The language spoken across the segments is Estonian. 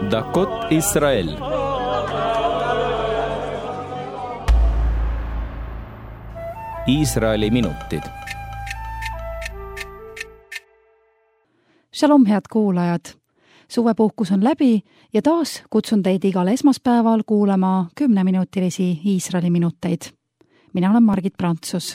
דקות ישראל. Iisraeli minutid. Shalom, head kuulajad! Suvepuhkus on läbi ja taas kutsun teid igal esmaspäeval kuulama 10-minutilisi Iisraeli minuteid. Mina olen Margit Prantsus.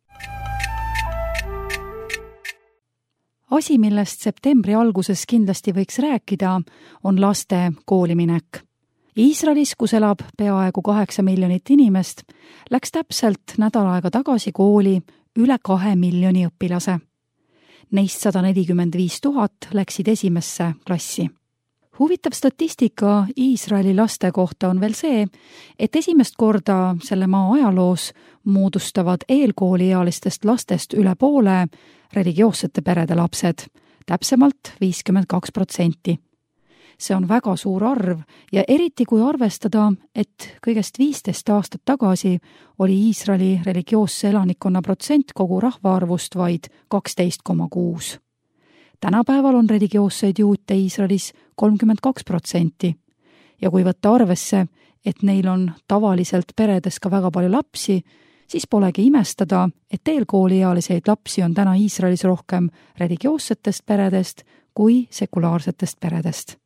Asi, millest septembri alguses kindlasti võiks rääkida, on laste kooliminek. Iisraelis, kus elab peaaegu 8 miljonit inimest, läks täpselt nädal aega tagasi kooli üle 2 miljoni õpilase. Neist 145 000 läksid esimesse klassi. Huvitav statistika Iisraeli laste kohta on veel see, et esimest korda selle maa ajaloos moodustavad eelkooliealistest lastest üle poole religioossete perede lapsed, täpsemalt 52%. See on väga suur arv ja eriti kui arvestada, et kõigest 15 aastat tagasi oli Iisraeli religioosse elanikkonna protsent kogu rahvaarvust vaid 12,6. Tänapäeval on religioosseid juute Iisraelis 32% ja kui võtta arvesse, et neil on tavaliselt peredes ka väga palju lapsi, siis polegi imestada, et eelkooliealiseid lapsi on täna Iisraelis rohkem religioossetest peredest kui sekulaarsetest peredest.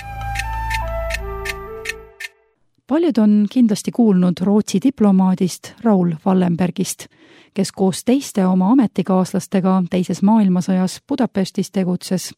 Paljud on kindlasti kuulnud Rootsi diplomaadist Raoul Wallenbergist, kes koos teiste oma ametikaaslastega teises maailmasõjas Budapestis tegutses.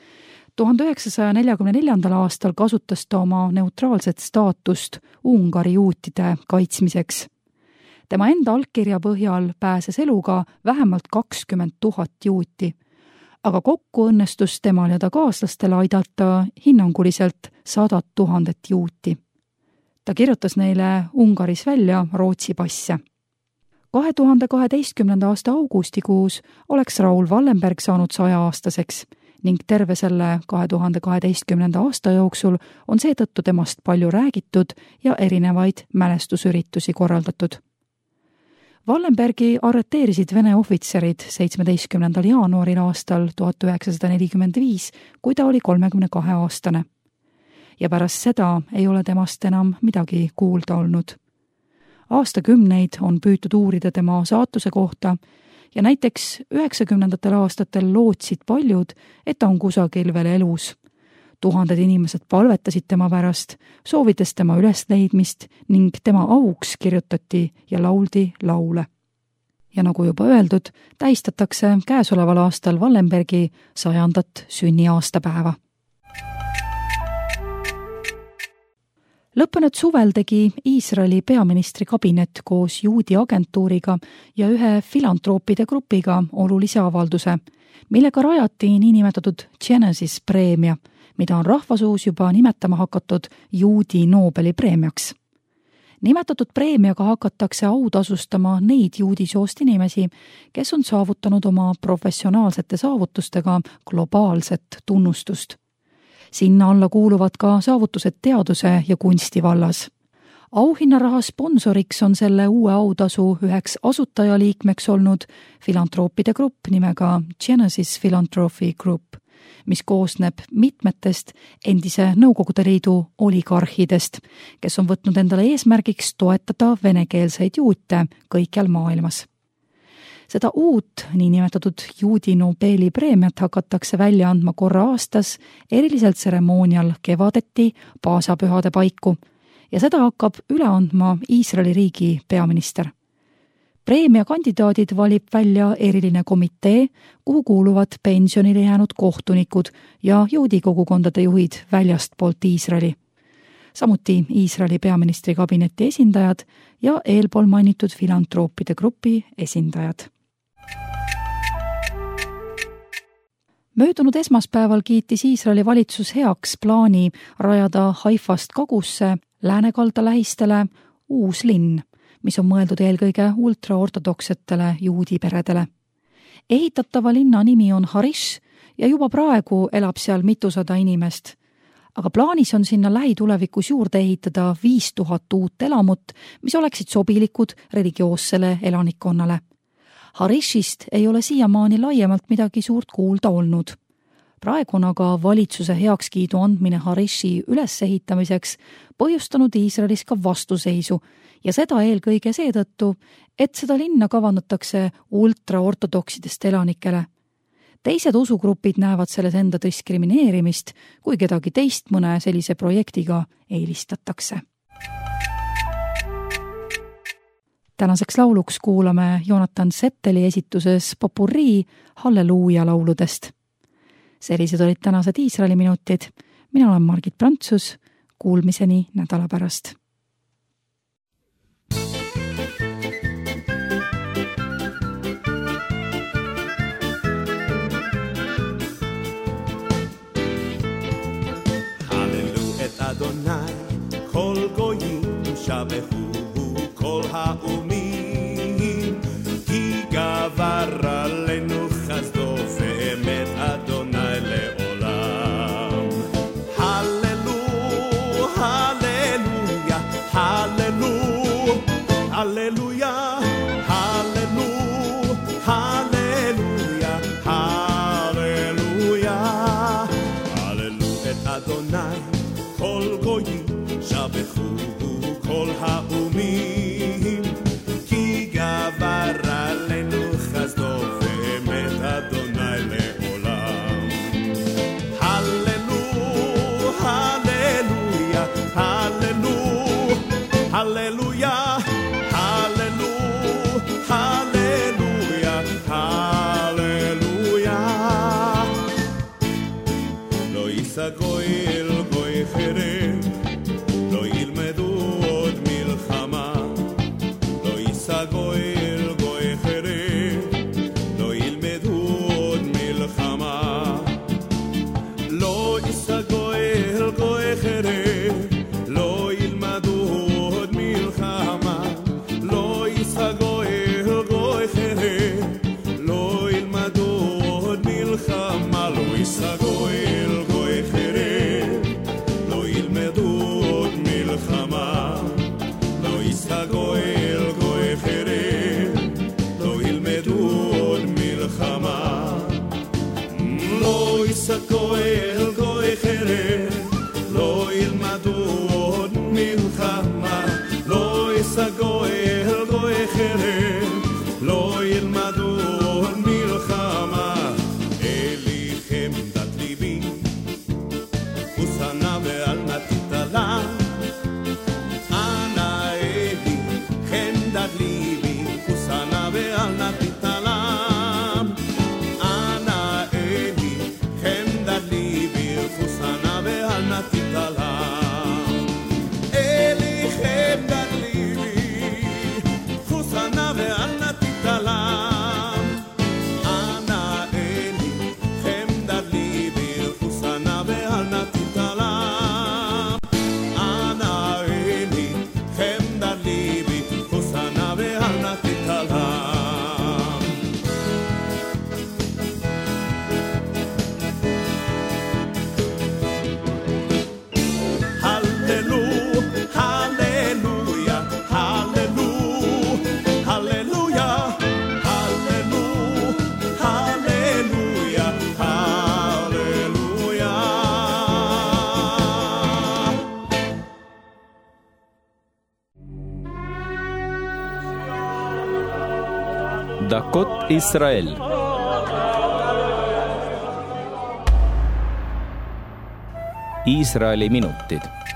1944. aastal kasutas ta oma neutraalset staatust Ungari juutide kaitsmiseks. Tema enda allkirja põhjal pääses eluga vähemalt 20 000 juuti, aga kokku õnnestus temal ja ta kaaslastel aidata hinnanguliselt 100 000 juuti. Ta kirjutas neile Ungaris välja Rootsi passe. 2012. aasta augustikuus oleks Raoul Wallenberg saanud 100-aastaseks ning terve selle 2012. aasta jooksul on seetõttu temast palju räägitud ja erinevaid mälestusüritusi korraldatud. Wallenbergi arreteerisid Vene ohvitserid 17. jaanuaril aastal 1945, kui ta oli 32-aastane. Ja pärast seda ei ole temast enam midagi kuulda olnud. Aastakümneid on püütud uurida tema saatuse kohta ja näiteks 90. aastatel lootsid paljud, et ta on kusagil veel elus. Tuhanded inimesed palvetasid tema pärast, soovides tema ülesleidmist ning tema auks kirjutati ja lauldi laule. Ja nagu juba öeldud, tähistatakse käesoleval aastal Wallenbergi 100. sünniaastapäeva. Lõppenud suvel tegi Iisraeli peaministri kabinet koos juudi agentuuriga ja ühe filantroopide grupiga olulise avalduse, millega rajati niinimetatud Genesis preemia, mida on rahvasuus juba nimetama hakatud juudi Nobeli preemiaks. Nimetatud preemiaga hakatakse autasustama neid juudisoost inimesi, kes on saavutanud oma professionaalsete saavutustega globaalset tunnustust. Sinna alla kuuluvad ka saavutused teaduse ja kunsti vallas. Auhinnaraha sponsoriks on selle uue autasu üheks asutajaliikmeks olnud filantroopide grupp nimega Genesis Philanthropy Group, mis koosneb mitmetest endise Nõukogude Liidu oligarhidest, kes on võtnud endale eesmärgiks toetada venekeelseid juute kõikjal maailmas. Seda uut niinimetatud juudi Nobeli preemiat hakatakse välja andma korra aastas eriliselt tseremoonial kevadeti paasapühade paiku ja seda hakkab üle andma Iisraeli riigi peaminister. Preemia kandidaadid valib välja eriline komitee, kuhu kuuluvad pensionile jäänud kohtunikud ja juudi kogukondade juhid väljastpoolt Iisraeli. Samuti Iisraeli peaministri kabineti esindajad ja eelpool mainitud filantroopide grupi esindajad. Möödunud esmaspäeval kiitis Iisraeli valitsus heaks plaani rajada Haifast kagusse läänekalda lähistele uus linn, mis on mõeldud eelkõige ultraortodoksetele juudi peredele. Ehitatava linna nimi on Harish ja juba praegu elab seal mitusada inimest. Aga plaanis on sinna lähitulevikus juurde ehitada 5000 uut elamut, mis oleksid sobilikud religioossele elanikkonnale. Harishist ei ole siiamaani laiemalt midagi suurt kuulda olnud. Praegu on aga valitsuse heakskiidu andmine Harishi ülesehitamiseks põhjustanud Iisraelis ka vastuseisu ja seda eelkõige seetõttu, et seda linna kavandatakse ultraortodoksidest elanikele. Teised usugrupid näevad selles enda diskrimineerimist, kui kedagi teist mõne sellise projektiga eelistatakse. Tänaseks lauluks kuulame Jonathan Setteli esituses popurrii Halleluuja lauludest. Sellised olid tänased Iisraeli minutid. Mina olen Margit Prantsus. Kuulmiseni nädala pärast. Adonai, kol goyim shabehu, kol ha'umim, ki gavar alenu chazdo ve'emet Adonai le'olam. Hallelu, halleluja, hallelu, halleluja, hallelu, halleluja, halleluja, hallelu et Adonai. כל גויים שבחו כל האומים כי גבר עלינו חסדו ואמת אדוני לעולם הללו הללויה הללו הללויה הללו הללויה הללויה לא ייסגו אל חרב לא ילמדו עוד מלחמה לא ייסגו אל גוי חרב לא ילמדו עוד מלחמה לא ייסגו אל גוי חרב לא ילמדו עוד מלחמה לא ייסגו אל גוי חרב לא ילמדו עוד מלחמה לא ייסגו אל גוי חרב עוד מלחמה לא ייסגו אל גוי חרב לא ילמדו עוד מלחמה לא ייסגו אל גוי חרב לא ילמדו עוד מלחמה לא ייסגו אל גוי חרב לא ילמדו עוד מלחמה אליכם דת ליבי ושנה ואל נתתלה אנא אלי חמדת ליבי ושנה ואל נתתלה אנא אלי חמדת ליבי ושנה ואל נתתלה אלי חמדת ליבי ושנה ואל נתתלה אנא אלי חמדת ליבי ושנה ואל נתתלה דקות ישראל. Iisraeli minutid.